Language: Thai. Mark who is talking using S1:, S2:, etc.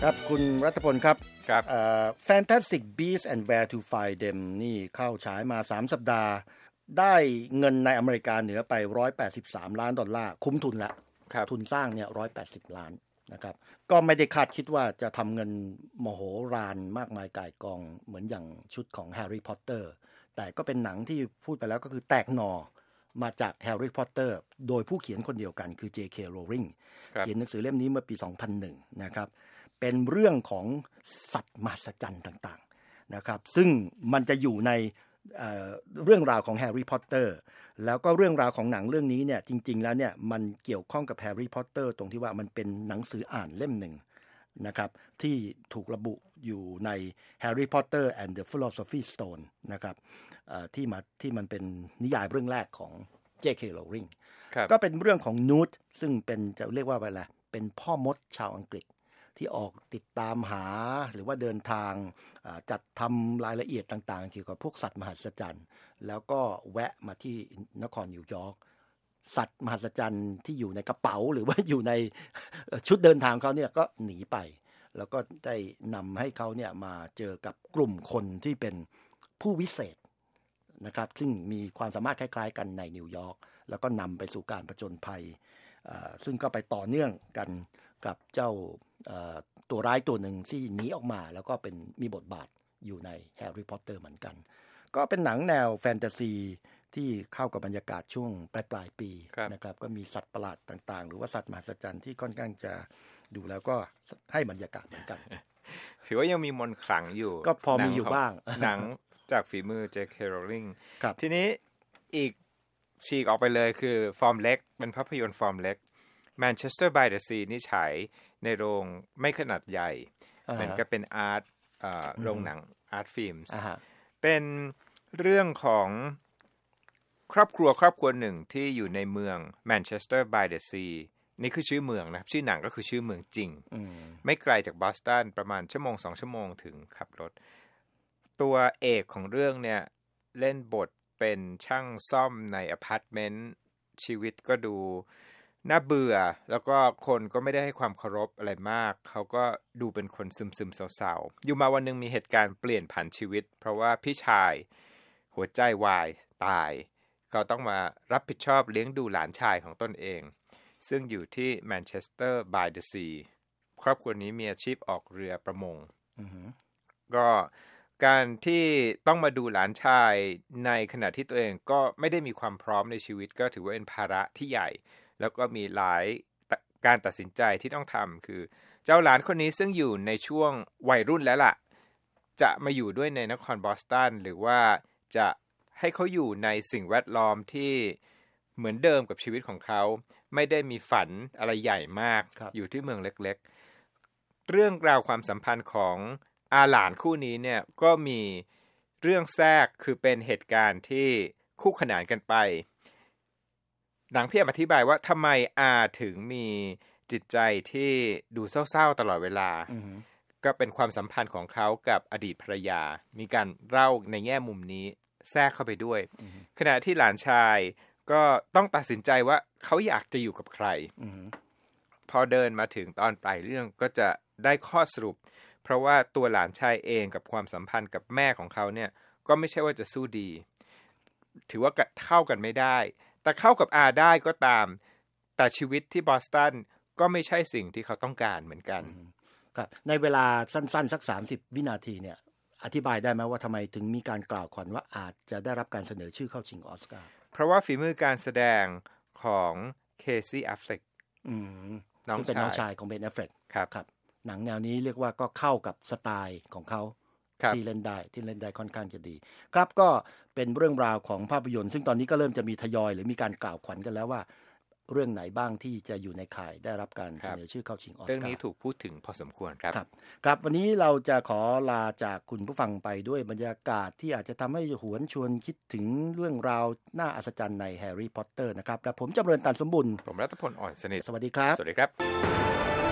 S1: ครับคุณรัฐพลครับ
S2: ครับ
S1: Fantastic Beasts and Where to Find Them นี่เข้าฉายมา3สัปดาห์ได้เงินในอเมริกาเหนือไป$183 ล้านคุ้มทุนละทุนสร้างเนี่ย180 ล้านนะครับก็ไม่ได้คาดคิดว่าจะทำเงินมโหฬารมากมายก่ายกองเหมือนอย่างชุดของ Harry Potter แต่ก็เป็นหนังที่พูดไปแล้วก็คือแตกหน่อมาจาก Harry Potter โดยผู้เขียนคนเดียวกันคือ J.K. Rowling เขียนหนังสือเล่มนี้เมื่อปี 2001 นะครับเป็นเรื่องของสัตว์มหัศจรรย์ต่างๆนะครับซึ่งมันจะอยู่ในเรื่องราวของแฮร์รี่พอตเตอร์แล้วก็เรื่องราวของหนังเรื่องนี้เนี่ยจริงๆแล้วเนี่ยมันเกี่ยวข้องกับแฮร์รี่พอตเตอร์ตรงที่ว่ามันเป็นหนังสืออ่านเล่มหนึ่งนะครับที่ถูกระบุอยู่ใน Harry Potter and the Philosopher's Stone นะครับที่มันเป็นนิยายเรื่องแรกของ J.K. Rowling ก็เป็นเรื่องของนูตซึ่งเป็นจะเรียกว่าอะไรเป็นพ่อมดชาวอังกฤษที่ออกติดตามหาหรือว่าเดินทางจัดทำรายละเอียดต่างๆเกี่ยวกับพวกสัตว์มหัศจรรย์แล้วก็แวะมาที่นครนิวยอร์กสัตว์มหัศจรรย์ที่อยู่ในกระเป๋าหรือว่าอยู่ในชุดเดินทางเขาเนี่ยก็หนีไปแล้วก็ได้นำให้เขาเนี่ยมาเจอกับกลุ่มคนที่เป็นผู้วิเศษนะครับซึ่งมีความสามารถคล้ายๆกันในนิวยอร์กแล้วก็นำไปสู่การผจญภัยซึ่งก็ไปต่อเนื่องกันกับเจ้าตัวร้ายตัวหนึ่งที่หนีออกมาแล้วก็เป็นมีบทบาทอยู่ในแฮร์รี่พอตเตอร์เหมือนกันก็เป็นหนังแนวแฟนตาซีที่เข้ากับบรรยากาศช่วงปลายปีนะครับก็มีสัตว์ประหลาดต่างๆหรือว่าสัตว์มหัศจรรย์ที่ค่อนข้างจะดูแล้วก็ให้บรรยากาศเหมือนกัน
S2: ถือว่ายังมีมนต์ขลังอยู่
S1: ก็พอมีอยู่บ้าง
S2: หนังจากฝีมือ J.K. Rowling ทีนี้อีกฉีกออกไปเลยคือฟอร์มเล็กเป็นภาพยนตร์ฟอร์มเล็ก Manchester by the Sea นี่ฉายในโรงไม่ขนาดใหญ่เหมือนกับเป็นอาร์ตโรงหนังอาร์ตฟิล์มเป็นเรื่องของครอบครัวหนึ่งที่อยู่ในเมือง Manchester by the Sea นี่คือชื่อเมืองนะครับชื่อหนังก็คือชื่อเมืองจริงไม่ไกลจากบอสตันประมาณ1-2 ชั่วโมงถึงขับรถตัวเอกของเรื่องเนี่ยเล่นบทเป็นช่างซ่อมในอพาร์ตเมนต์ชีวิตก็ดูน่าเบื่อแล้วก็คนก็ไม่ได้ให้ความเคารพอะไรมากเขาก็ดูเป็นคนซึมๆเศร้าๆอยู่มาวันนึงมีเหตุการณ์เปลี่ยนผันชีวิตเพราะว่าพี่ชายหัวใจวายตายเขาต้องมารับผิดชอบเลี้ยงดูหลานชายของตนเองซึ่งอยู่ที่แมนเชสเตอร์บายเดอะซีครอบครัวนี้มีอาชีพออกเรือประมงก็การที่ต้องมาดูหลานชายในขณะที่ตัวเองก็ไม่ได้มีความพร้อมในชีวิตก็ถือว่าเป็นภาระที่ใหญ่แล้วก็มีหลายการตัดสินใจที่ต้องทำคือเจ้าหลานคนนี้ซึ่งอยู่ในช่วงวัยรุ่นแล้วล่ะจะมาอยู่ด้วยในนครบอสตันหรือว่าจะให้เขาอยู่ในสิ่งแวดล้อมที่เหมือนเดิมกับชีวิตของเขาไม่ได้มีฝันอะไรใหญ่มากอยู่ที่เมืองเล็กๆเรื่องราวความสัมพันธ์ของอาหลานคู่นี้เนี่ยก็มีเรื่องแทรกคือเป็นเหตุการณ์ที่คู่ขนานกันไปหนังพี่อธิบายว่าทำไมอาถึงมีจิตใจที่ดูเศร้าๆตลอดเวลาก็เป็นความสัมพันธ์ของเขากับอดีตภรรยามีการเล่าในแง่มุมนี้แทรกเข้าไปด้วยขณะที่หลานชายก็ต้องตัดสินใจว่าเขาอยากจะอยู่กับใครพอเดินมาถึงตอนปลายเรื่องก็จะได้ข้อสรุปเพราะว่าตัวหลานชายเองกับความสัมพันธ์กับแม่ของเขาเนี่ยก็ไม่ใช่ว่าจะสู้ดีถือว่าเข้ากันไม่ได้แต่เข้ากับอาได้ก็ตามแต่ชีวิตที่บอสตันก็ไม่ใช่สิ่งที่เขาต้องการเหมือนกัน
S1: ครับในเวลาสั้นๆสัก30 วินาทีเนี่ยอธิบายได้ไหมว่าทำไมถึงมีการกล่าวขวัญว่าอาจจะได้รับการเสนอชื่อเข้าชิงออสการ์
S2: เพราะว่าฝีมือการแสดงของเคซี่แอฟเฟล็ก
S1: เป็นน้องชายของเบนแอฟเฟล็กครับหนังแนวนี้เรียกว่าก็เข้ากับสไตล์ของเขาที่เล่นได้ค่อนข้างจะดีครับก็เป็นเรื่องราวของภาพยนตร์ซึ่งตอนนี้ก็เริ่มจะมีทยอยหรือมีการกล่าวขวัญกันแล้วว่าเรื่องไหนบ้างที่จะอยู่ในข่ายได้รับการเสนอชื่อเข้าชิงออสการ์
S2: เรื่องนี้ถูกพูดถึงพอสมควร
S1: ครับวันนี้เราจะขอลาจากคุณผู้ฟังไปด้วยบรรยากาศที่อาจจะทำให้หวนชวนคิดถึงเรื่องราวน่าอัศจรรย์ในแฮร์รี่พอตเตอร์นะครับและผมจำเริญ ตันสมบุญ
S2: ผมรัตพล อ่อนสนิท
S1: สวัสดีครับ
S2: สวัสดีครับ